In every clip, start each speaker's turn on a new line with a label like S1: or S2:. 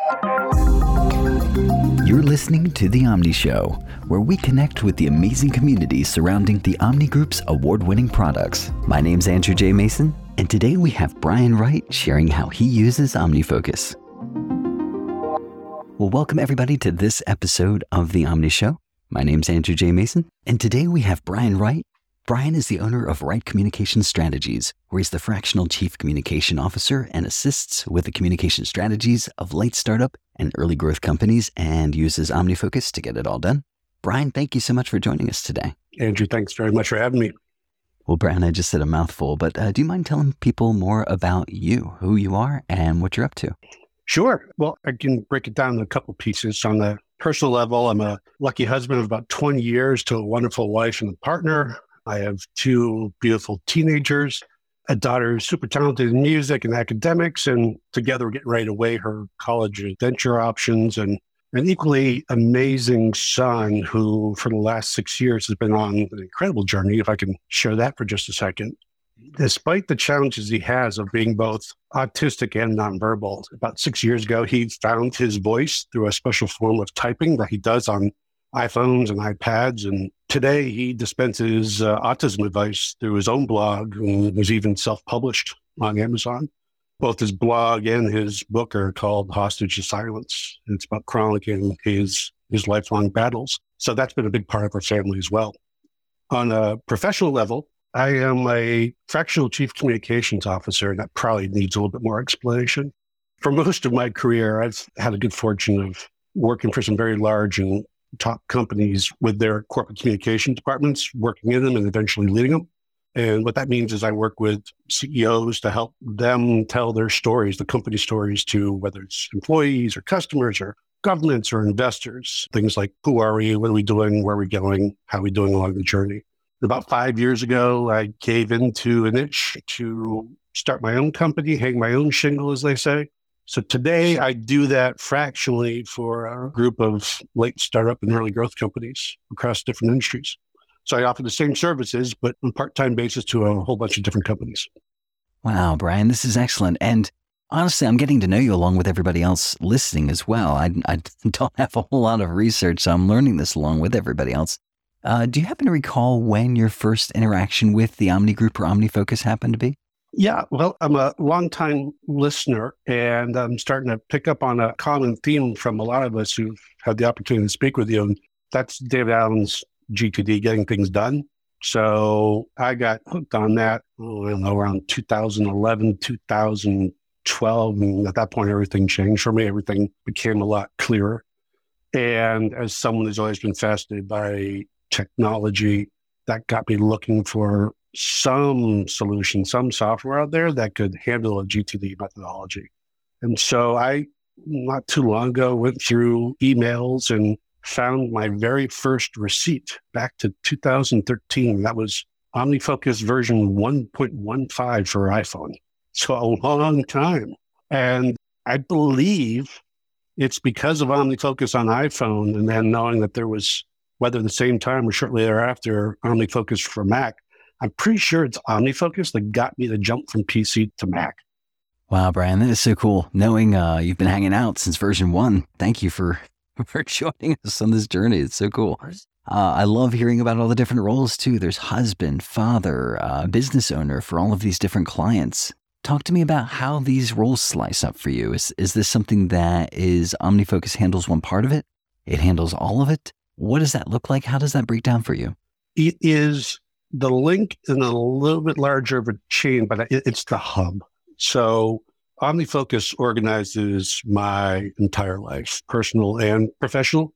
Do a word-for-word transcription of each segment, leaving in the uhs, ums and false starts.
S1: You're listening to The Omni Show, where we connect with the amazing community surrounding the Omni Group's award-winning products. My name's Andrew J. Mason, and today we have Brian Wright sharing how he uses OmniFocus. Well, welcome everybody to this episode of The Omni Show. My name's Andrew J. Mason, and today we have Brian Wright. Brian is the owner of Wright Communication Strategies, where he's the fractional chief communication officer and assists with the communication strategies of late startup and early growth companies and uses OmniFocus to get it all done. Brian, thank you so much for joining us today.
S2: Andrew, thanks very much for having me.
S1: Well, Brian, I just said a mouthful, but uh, do you mind telling people more about you, who you are, and what you're up to?
S2: Sure. Well, I can break it down in a couple pieces. On the personal level, I'm a lucky husband of about twenty years to a wonderful wife and a partner. I have two beautiful teenagers, a daughter who's super talented in music and academics, and together we're getting ready to weigh her college venture options, and an equally amazing son who for the last six years has been on an incredible journey, if I can share that for just a second. Despite the challenges he has of being both autistic and nonverbal, about six years ago, he found his voice through a special form of typing that he does on iPhones and iPads. And today he dispenses uh, autism advice through his own blog and was even self-published on Amazon. Both his blog and his book are called Hostage to Silence. And it's about chronicling his, his lifelong battles. So that's been a big part of our family as well. On a professional level, I am a fractional chief communications officer, and that probably needs a little bit more explanation. For most of my career, I've had a good fortune of working for some very large and top companies with their corporate communication departments, working in them and eventually leading them. And what that means is I work with C E Os to help them tell their stories, the company stories, to whether it's employees or customers or governments or investors. Things like, who are we? What are we doing? Where are we going? How are we doing along the journey? About five years ago, I gave into an itch to start my own company, hang my own shingle, as they say. So today I do that fractionally for a group of late startup and early growth companies across different industries. So I offer the same services, but on a part-time basis to a whole bunch of different companies.
S1: Wow, Brian, this is excellent. And honestly, I'm getting to know you along with everybody else listening as well. I, I don't have a whole lot of research, so I'm learning this along with everybody else. Uh, do you happen to recall when your first interaction with the Omni Group or OmniFocus happened to be?
S2: Yeah, well, I'm a longtime listener, and I'm starting to pick up on a common theme from a lot of us who've had the opportunity to speak with you, and that's David Allen's G T D, Getting Things Done. So I got hooked on that, oh, I don't know, around two thousand eleven, two thousand twelve, and at that point, everything changed for me. Everything became a lot clearer. And as someone who's always been fascinated by technology, that got me looking for some solution, some software out there that could handle a G T D methodology. And so I, not too long ago, went through emails and found my very first receipt back to two thousand thirteen. That was OmniFocus version one point one five for iPhone. So a long time. And I believe it's because of OmniFocus on iPhone, and then knowing that there was, whether the same time or shortly thereafter, OmniFocus for Mac. I'm pretty sure it's OmniFocus that got me to jump from P C to Mac.
S1: Wow, Brian, that is so cool. Knowing uh, you've been hanging out since version one, thank you for, for joining us on this journey. It's so cool. Uh, I love hearing about all the different roles too. There's husband, father, uh, business owner for all of these different clients. Talk to me about how these roles slice up for you. Is, is this something that is OmniFocus handles one part of it? It handles all of it? What does that look like? How does that break down for you?
S2: It is the link in a little bit larger of a chain, but it's the hub. So OmniFocus organizes my entire life, personal and professional.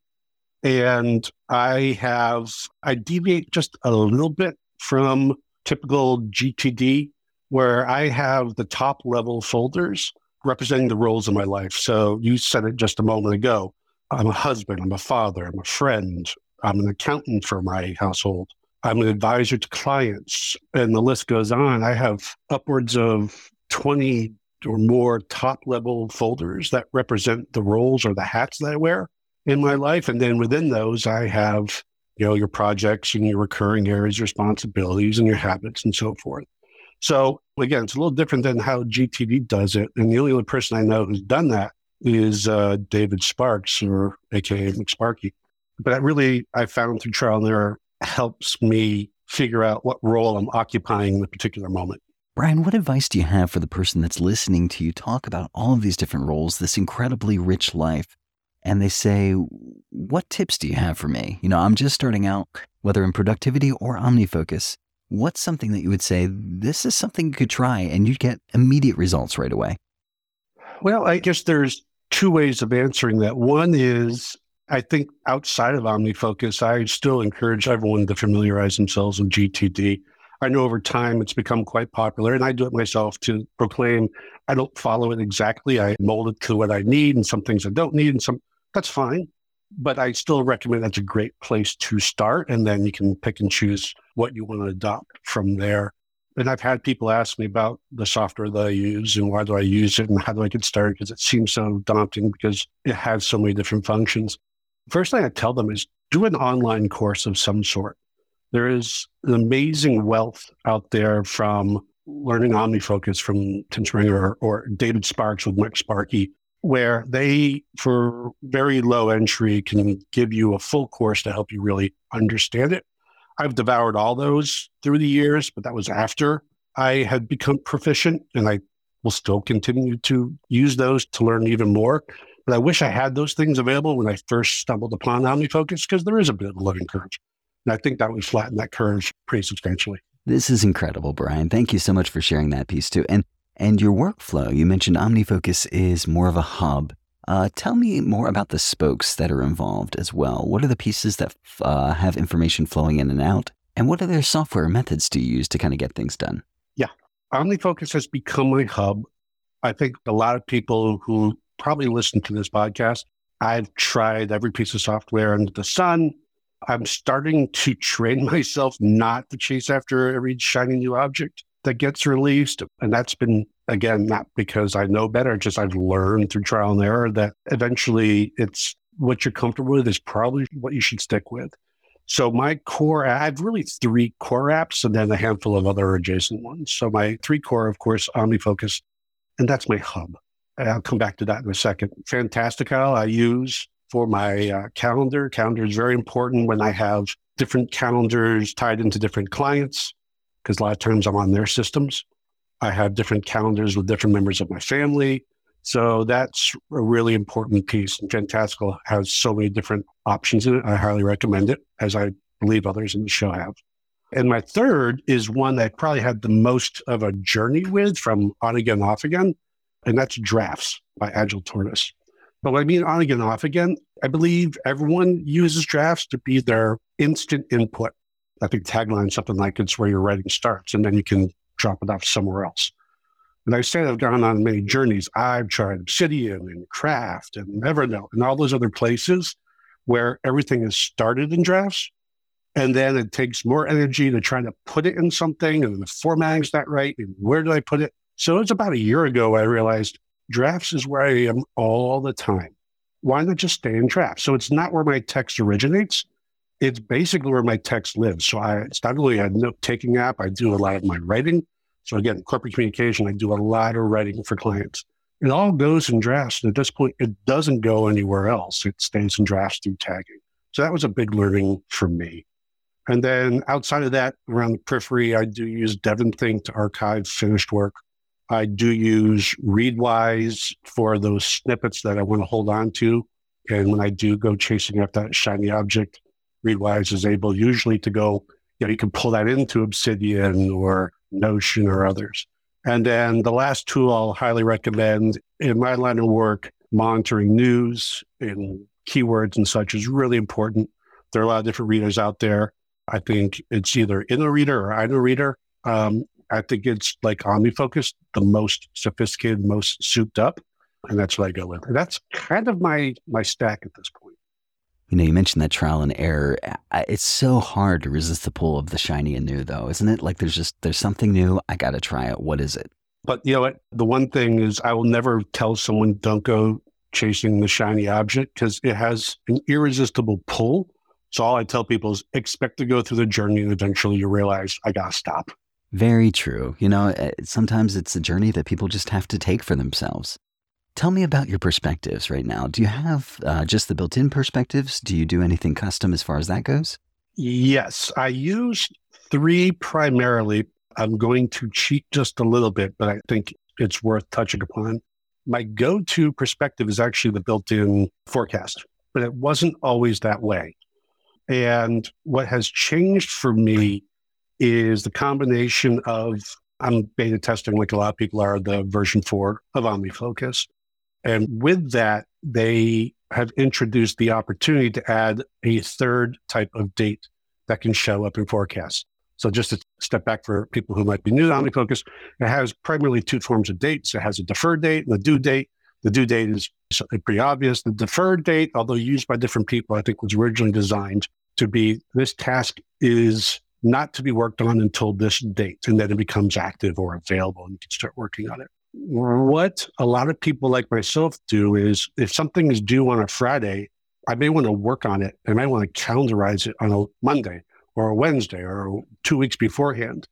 S2: And I have, I deviate just a little bit from typical G T D, where I have the top level folders representing the roles of my life. So you said it just a moment ago. I'm a husband, I'm a father, I'm a friend, I'm an accountant for my household. I'm an advisor to clients, and the list goes on. I have upwards of twenty or more top-level folders that represent the roles or the hats that I wear in my life. And then within those, I have, you know, your projects and your recurring areas, responsibilities, and your habits and so forth. So again, it's a little different than how G T D does it. And the only other person I know who's done that is uh, David Sparks, or A K A McSparky. But that really, I found through trial and error, helps me figure out what role I'm occupying in a particular moment.
S1: Brian, what advice do you have for the person that's listening to you talk about all of these different roles, this incredibly rich life, and they say, what tips do you have for me? You know, I'm just starting out, whether in productivity or OmniFocus. What's something that you would say, this is something you could try and you'd get immediate results right away?
S2: Well, I guess there's two ways of answering that. One is, I think outside of OmniFocus, I still encourage everyone to familiarize themselves with G T D. I know over time it's become quite popular, and I do it myself to proclaim I don't follow it exactly. I mold it to what I need, and some things I don't need, and some that's fine. But I still recommend that's a great place to start, and then you can pick and choose what you want to adopt from there. And I've had people ask me about the software that I use and why do I use it and how do I get started, because it seems so daunting because it has so many different functions. First thing I tell them is do an online course of some sort. There is an amazing wealth out there from learning OmniFocus from Tim Springer or, or David Sparks with McSparky, where they, for very low entry, can give you a full course to help you really understand it. I've devoured all those through the years, but that was after I had become proficient, and I will still continue to use those to learn even more. But I wish I had those things available when I first stumbled upon OmniFocus, because there is a bit of a learning curve. And I think that would flatten that curve pretty substantially.
S1: This is incredible, Brian. Thank you so much for sharing that piece too. And and your workflow, you mentioned OmniFocus is more of a hub. Uh, tell me more about the spokes that are involved as well. What are the pieces that uh, have information flowing in and out? And what other software methods do you use to kind of get things done?
S2: Yeah, OmniFocus has become my hub. I think a lot of people who probably listen to this podcast, I've tried every piece of software under the sun. I'm starting to train myself not to chase after every shiny new object that gets released. And that's been, again, not because I know better, just I've learned through trial and error that eventually it's what you're comfortable with is probably what you should stick with. So my core, I have really three core apps and then a handful of other adjacent ones. So my three core, of course, OmniFocus, and that's my hub. And I'll come back to that in a second. Fantastical, I use for my uh, calendar. Calendar is very important when I have different calendars tied into different clients, because a lot of times I'm on their systems. I have different calendars with different members of my family. So that's a really important piece. And Fantastical has so many different options in it. I highly recommend it, as I believe others in the show have. And my third is one that I probably had the most of a journey with from on again, off again, and that's Drafts by Agile Tortoise. But what I mean on again, off again, I believe everyone uses Drafts to be their instant input. I think tagline something like it's where your writing starts, and then you can drop it off somewhere else. And I say I've gone on many journeys. I've tried Obsidian and Craft and Evernote and all those other places where everything is started in Drafts. And then it takes more energy to try to put it in something, and the formatting's not right. And where do I put it? So it's about a year ago I realized Drafts is where I am all the time. Why not just stay in Drafts? So it's not where my text originates. It's basically where my text lives. So I, it's not only a note-taking app, I do a lot of my writing. So again, corporate communication, I do a lot of writing for clients. It all goes in Drafts. And at this point, it doesn't go anywhere else. It stays in Drafts through tagging. So that was a big learning for me. And then outside of that, around the periphery, I do use DevonThink to archive finished work. I do use Readwise for those snippets that I want to hold on to. And when I do go chasing after that shiny object, Readwise is able usually to go, you know, you can pull that into Obsidian or Notion or others. And then the last tool I'll highly recommend in my line of work, monitoring news and keywords and such is really important. There are a lot of different readers out there. I think it's either InnoReader or iKnowReader. Um, I think it's like OmniFocus, the most sophisticated, most souped up, and that's what I go with. And that's kind of my my stack at this point.
S1: You know, you mentioned that trial and error. It's so hard to resist the pull of the shiny and new, though, isn't it? Like there's just, there's something new. I got to try it. What is it?
S2: But you know what? The one thing is I will never tell someone don't go chasing the shiny object because it has an irresistible pull. So all I tell people is expect to go through the journey and eventually you realize I got to stop.
S1: Very true. You know, sometimes it's a journey that people just have to take for themselves. Tell me about your perspectives right now. Do you have uh, just the built-in perspectives? Do you do anything custom as far as that goes?
S2: Yes, I use three primarily. I'm going to cheat just a little bit, but I think it's worth touching upon. My go-to perspective is actually the built-in forecast, but it wasn't always that way. And what has changed for me is the combination of, I'm beta testing like a lot of people are, the version four of OmniFocus. And with that, they have introduced the opportunity to add a third type of date that can show up in forecasts. So just to step back for people who might be new to OmniFocus, it has primarily two forms of dates. It has a deferred date and a due date. The due date is pretty obvious. The deferred date, although used by different people, I think was originally designed to be, this task is not to be worked on until this date, and then it becomes active or available and you can start working on it. What a lot of people like myself do is if something is due on a Friday, I may want to work on it. I might want to calendarize it on a Monday or a Wednesday or two weeks beforehand.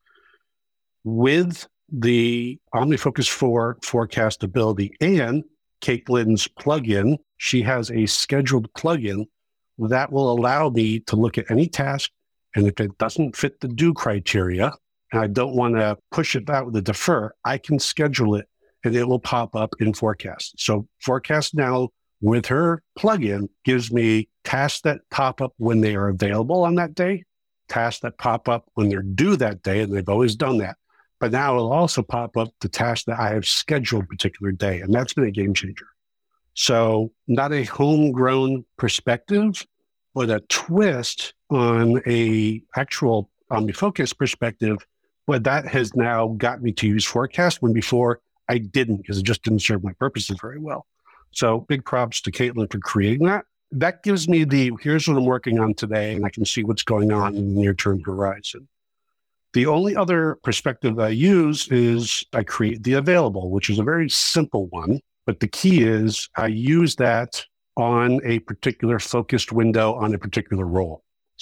S2: With the OmniFocus four forecast ability and Caitlin's plugin, she has a scheduled plugin that will allow me to look at any task. And if it doesn't fit the due criteria, and I don't want to push it out with a defer, I can schedule it and it will pop up in Forecast. So Forecast now with her plugin gives me tasks that pop up when they are available on that day, tasks that pop up when they're due that day, and they've always done that. But now it'll also pop up the tasks that I have scheduled a particular day, and that's been a game changer. So not a homegrown perspective, but a twist on a actual OmniFocus perspective, but that has now got me to use Forecast when before I didn't, because it just didn't serve my purposes very well. So big props to Caitlin for creating that. That gives me the, here's what I'm working on today, and I can see what's going on in the near-term horizon. The only other perspective I use is I create the available, which is a very simple one, but the key is I use that on a particular focused window on a particular role.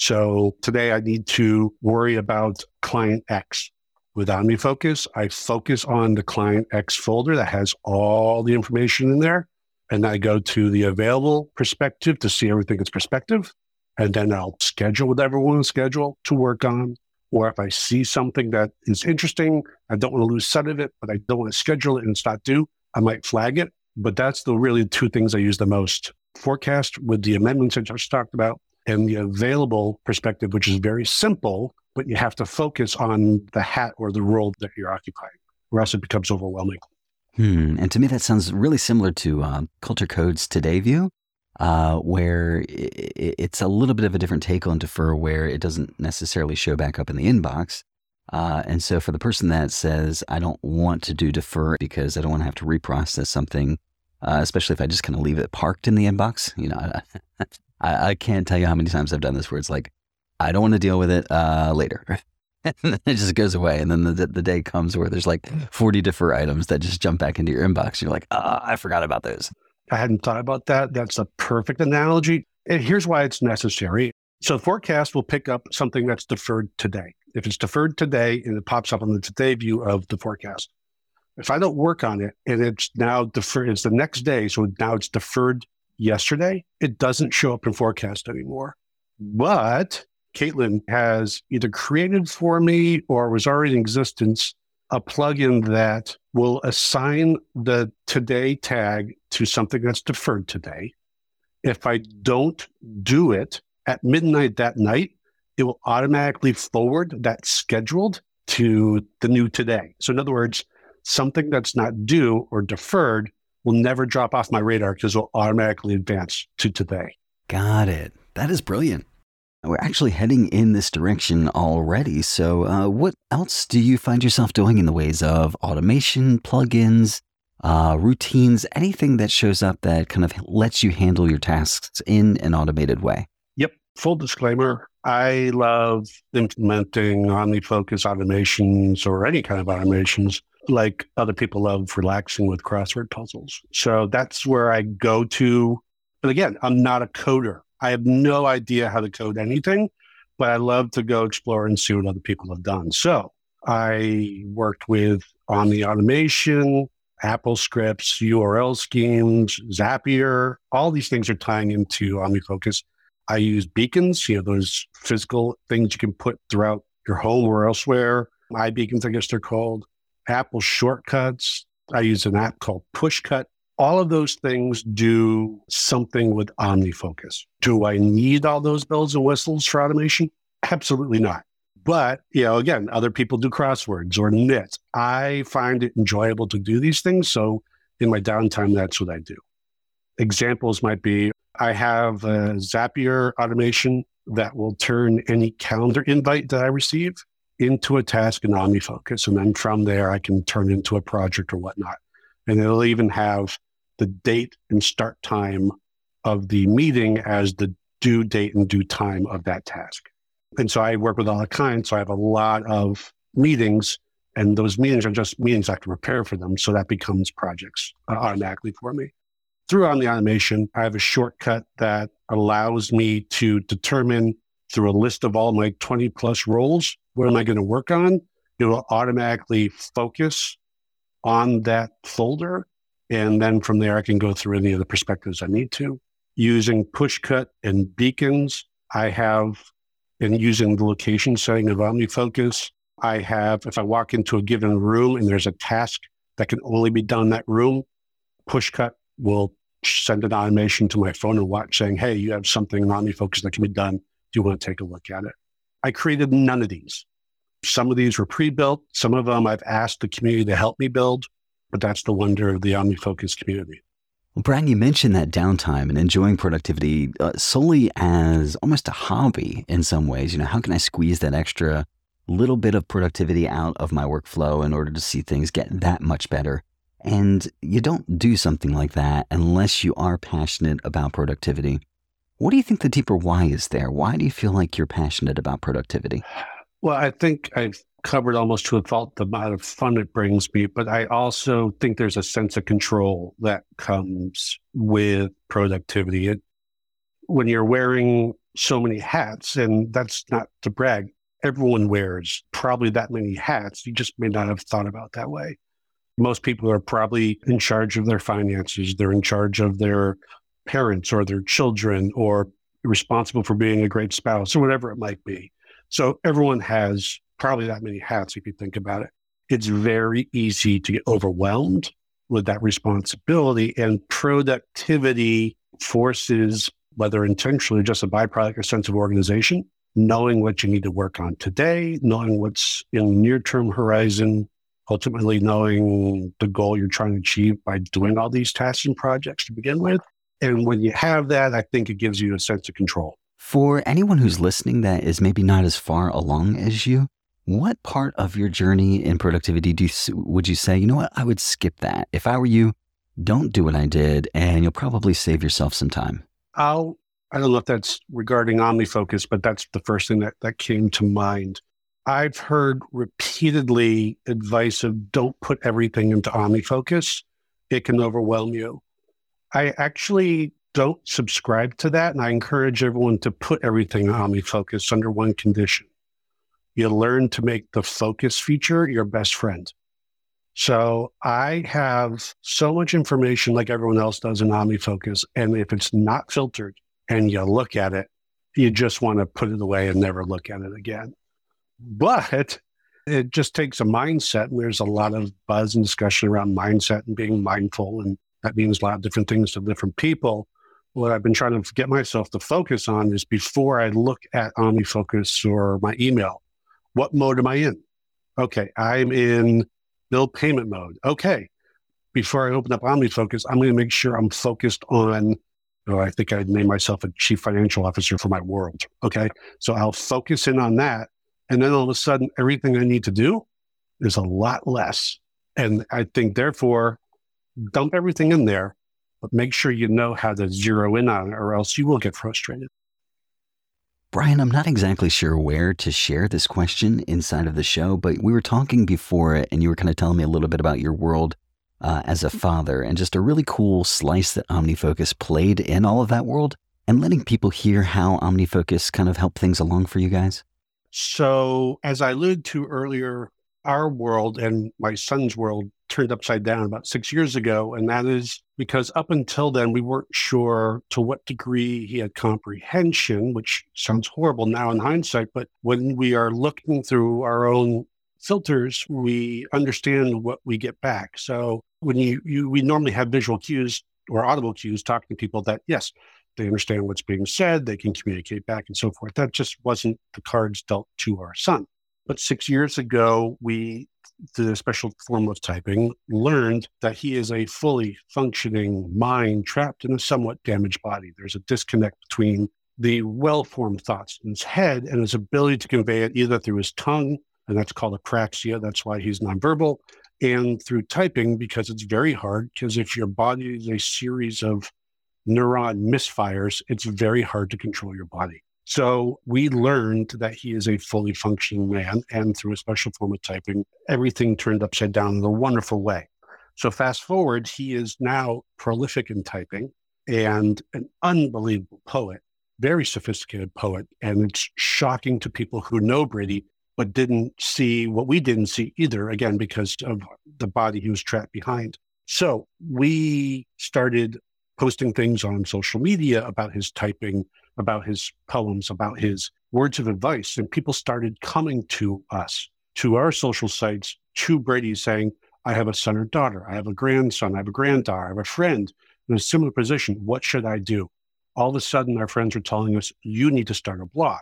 S2: So today I need to worry about client X. With OmniFocus, I focus on the client X folder that has all the information in there. And I go to the available perspective to see everything in perspective. And then I'll schedule whatever I want to schedule to work on. Or if I see something that is interesting, I don't want to lose sight of it, but I don't want to schedule it and it's not due, I might flag it. But that's the really two things I use the most. Forecast with the amendments I just talked about, and the available perspective, which is very simple, but you have to focus on the hat or the role that you're occupying, or else it becomes overwhelming.
S1: Hmm. And to me, that sounds really similar to uh, Culture Code's Today View, uh, where it, it's a little bit of a different take on defer, where it doesn't necessarily show back up in the inbox. Uh, and so for the person that says, I don't want to do defer because I don't want to have to reprocess something, uh, especially if I just kind of leave it parked in the inbox, you know, I, I, I can't tell you how many times I've done this where it's like, I don't want to deal with it uh, later. And then it just goes away. And then the the day comes where there's like forty defer items that just jump back into your inbox. You're like, ah, oh, I forgot about those.
S2: I hadn't thought about that. That's a perfect analogy. And here's why it's necessary. So Forecast will pick up something that's deferred today. If it's deferred today and it pops up on the today view of the forecast. If I don't work on it and it's now deferred, it's the next day, so now it's deferred yesterday, it doesn't show up in Forecast anymore. But Caitlin has either created for me or was already in existence a plugin that will assign the today tag to something that's deferred today. If I don't do it at midnight that night, it will automatically forward that scheduled to the new today. So in other words, something that's not due or deferred will never drop off my radar because it will automatically advance to today.
S1: Got it. That is brilliant. We're actually heading in this direction already. So uh, what else do you find yourself doing in the ways of automation, plugins, uh, routines, anything that shows up that kind of lets you handle your tasks in an automated way?
S2: Yep. Full disclaimer. I love implementing OmniFocus automations or any kind of automations like other people love relaxing with crossword puzzles. So that's where I go to. But again, I'm not a coder. I have no idea how to code anything, but I love to go explore and see what other people have done. So I worked with Omni Automation, Apple scripts, U R L schemes, Zapier, all these things are tying into OmniFocus. I use beacons, you know, those physical things you can put throughout your home or elsewhere. iBeacons, I guess they're called. Apple shortcuts. I use an app called Pushcut. All of those things do something with OmniFocus. Do I need all those bells and whistles for automation? Absolutely not. But, you know, again, other people do crosswords or knit. I find it enjoyable to do these things. So in my downtime, that's what I do. Examples might be, I have a Zapier automation that will turn any calendar invite that I receive into a task in OmniFocus. And then from there, I can turn it into a project or whatnot. And it'll even have the date and start time of the meeting as the due date and due time of that task. And so I work with all the clients, so I have a lot of meetings, and those meetings are just meetings I can prepare for them. So that becomes projects uh, automatically for me. Through Omni Automation, I have a shortcut that allows me to determine through a list of all my twenty plus roles, what am I going to work on? It will automatically focus on that folder. And then from there, I can go through any of the perspectives I need to. Using Pushcut and beacons, I have, and using the location setting of OmniFocus, I have, if I walk into a given room and there's a task that can only be done in that room, Pushcut will send an automation to my phone and watch saying, hey, you have something in OmniFocus that can be done. Do you want to take a look at it? I created none of these. Some of these were pre-built. Some of them I've asked the community to help me build, but that's the wonder of the OmniFocus community.
S1: Well, Brian, you mentioned that downtime and enjoying productivity uh, solely as almost a hobby in some ways. You know, how can I squeeze that extra little bit of productivity out of my workflow in order to see things get that much better? And you don't do something like that unless you are passionate about productivity. What do you think the deeper why is there? Why do you feel like you're passionate about productivity?
S2: Well, I think I've covered almost to a fault the amount of fun it brings me, but I also think there's a sense of control that comes with productivity. It, when you're wearing so many hats, and that's not to brag, everyone wears probably that many hats. You just may not have thought about that way. Most people are probably in charge of their finances. They're in charge of their parents or their children, or responsible for being a great spouse or whatever it might be. So everyone has probably that many hats if you think about it. It's very easy to get overwhelmed with that responsibility, and productivity forces, whether intentionally or just a byproduct, a sense of organization, knowing what you need to work on today, knowing what's in the near-term horizon, ultimately knowing the goal you're trying to achieve by doing all these tasks and projects to begin with. And when you have that, I think it gives you a sense of control.
S1: For anyone who's listening that is maybe not as far along as you, what part of your journey in productivity do you, would you say, you know what, I would skip that. If I were you, don't do what I did, and you'll probably save yourself some time.
S2: I'll, I don't know if that's regarding OmniFocus, but that's the first thing that, that came to mind. I've heard repeatedly advice of don't put everything into OmniFocus. It can overwhelm you. I actually don't subscribe to that, and I encourage everyone to put everything in OmniFocus under one condition. You learn to make the focus feature your best friend. So I have so much information like everyone else does in OmniFocus, and if it's not filtered and you look at it, you just want to put it away and never look at it again. But it just takes a mindset, and there's a lot of buzz and discussion around mindset and being mindful, and that means a lot of different things to different people. What I've been trying to get myself to focus on is before I look at OmniFocus or my email, what mode am I in? Okay, I'm in bill payment mode. Okay, before I open up OmniFocus, I'm going to make sure I'm focused on, oh, I think I'd name myself a chief financial officer for my world. Okay, so I'll focus in on that. And then all of a sudden, everything I need to do is a lot less. And I think, therefore, dump everything in there, but make sure you know how to zero in on it, or else you will get frustrated.
S1: Brian, I'm not exactly sure where to share this question inside of the show, but we were talking before it, and you were kind of telling me a little bit about your world uh, as a father, and just a really cool slice that OmniFocus played in all of that world, and letting people hear how OmniFocus kind of helped things along for you guys.
S2: So as I alluded to earlier, our world and my son's world turned upside down about six years ago. And that is because up until then, we weren't sure to what degree he had comprehension, which sounds horrible now in hindsight. But when we are looking through our own filters, we understand what we get back. So when you, you we normally have visual cues or audible cues talking to people that, yes, they understand what's being said, they can communicate back and so forth. That just wasn't the cards dealt to our son. But six years ago, we, through a special form of typing, learned that he is a fully functioning mind trapped in a somewhat damaged body. There's a disconnect between the well-formed thoughts in his head and his ability to convey it either through his tongue, and that's called apraxia, that's why he's nonverbal, and through typing, because it's very hard, because if your body is a series of neuron misfires, it's very hard to control your body. So we learned that he is a fully functioning man, and through a special form of typing, everything turned upside down in a wonderful way. So fast forward, he is now prolific in typing and an unbelievable poet, very sophisticated poet. And it's shocking to people who know Brady, but didn't see what we didn't see either, again, because of the body he was trapped behind. So we started posting things on social media about his typing, about his poems, about his words of advice. And people started coming to us, to our social sites, to Brady saying, I have a son or daughter, I have a grandson, I have a granddaughter, I have a friend in a similar position. What should I do? All of a sudden, our friends were telling us, you need to start a blog.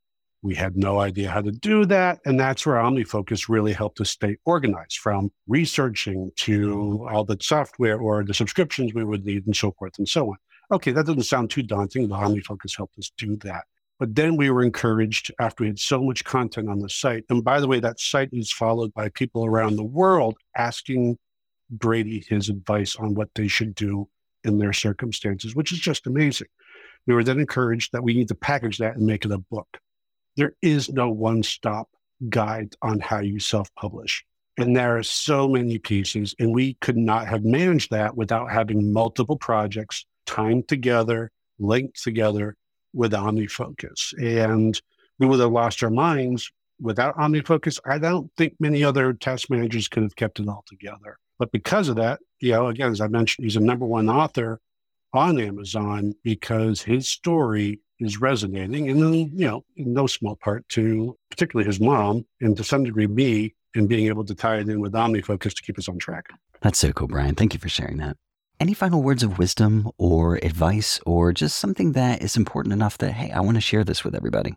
S2: We had no idea how to do that. And that's where OmniFocus really helped us stay organized, from researching to all the software or the subscriptions we would need and so forth and so on. Okay, that doesn't sound too daunting. The OmniFocus helped us do that. But then we were encouraged after we had so much content on the site. And by the way, that site is followed by people around the world asking Brady his advice on what they should do in their circumstances, which is just amazing. We were then encouraged that we need to package that and make it a book. There is no one-stop guide on how you self-publish. And there are so many pieces, and we could not have managed that without having multiple projects timed together, linked together with OmniFocus. And we would have lost our minds without OmniFocus. I don't think many other task managers could have kept it all together. But because of that, you know, again, as I mentioned, he's a number one author on Amazon because his story is resonating, and then, you know, in no small part to particularly his mom, and to some degree me, in being able to tie it in with OmniFocus to keep us on track.
S1: That's so cool, Brian. Thank you for sharing that. Any final words of wisdom or advice, or just something that is important enough that, hey, I want to share this with everybody?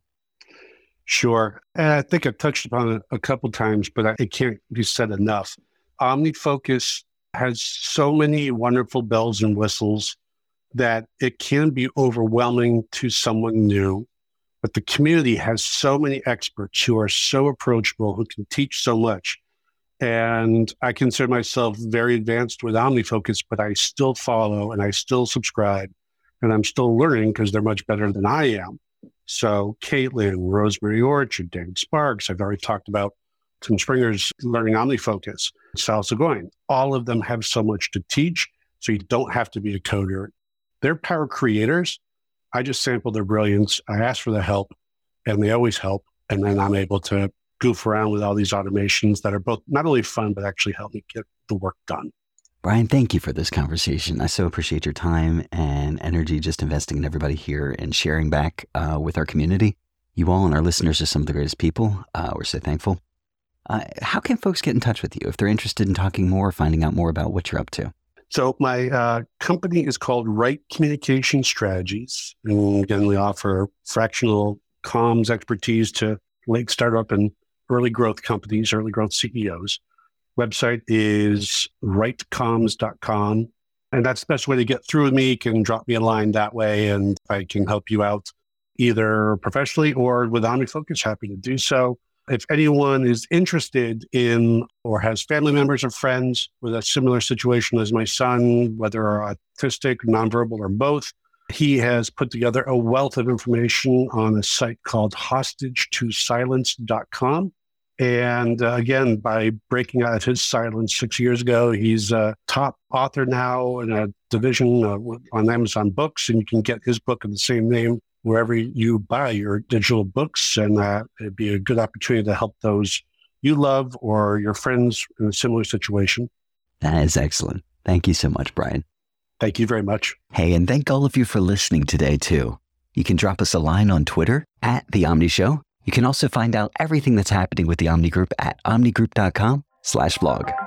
S2: Sure. And I think I've touched upon it a couple times, but it can't be said enough. OmniFocus has so many wonderful bells and whistles that it can be overwhelming to someone new, but the community has so many experts who are so approachable, who can teach so much. And I consider myself very advanced with OmniFocus, but I still follow and I still subscribe, and I'm still learning because they're much better than I am. So Caitlin, Rosemary Orchard, David Sparks, I've already talked about Tim Springer's learning OmniFocus, Sal Seguin. All of them have so much to teach, so you don't have to be a coder. They're power creators. I just sample their brilliance. I ask for the help, and they always help. And then I'm able to goof around with all these automations that are both not only fun, but actually help me get the work done.
S1: Brian, thank you for this conversation. I so appreciate your time and energy just investing in everybody here and sharing back uh, with our community. You all and our listeners are some of the greatest people. Uh, we're so thankful. Uh, how can folks get in touch with you if they're interested in talking more, finding out more about what you're up to?
S2: So my uh, company is called Right Communication Strategies. And again, we offer fractional comms expertise to late startup and early growth companies, early growth C E Os. Website is right comms dot com. And that's the best way to get through with me. You can drop me a line that way, and I can help you out either professionally or with OmniFocus. Happy to do so. If anyone is interested in or has family members or friends with a similar situation as my son, whether autistic, nonverbal, or both, he has put together a wealth of information on a site called hostage to silence dot com. And uh, again, by breaking out of his silence six years ago, he's a top author now in a division uh, on Amazon Books, and you can get his book in the same name wherever you buy your digital books. And uh, it'd be a good opportunity to help those you love or your friends in a similar situation.
S1: That is excellent. Thank you so much, Brian.
S2: Thank you very much.
S1: Hey, and thank all of you for listening today, too. You can drop us a line on Twitter at The Omni Show. You can also find out everything that's happening with the Omni Group at omnigroup.com slash blog.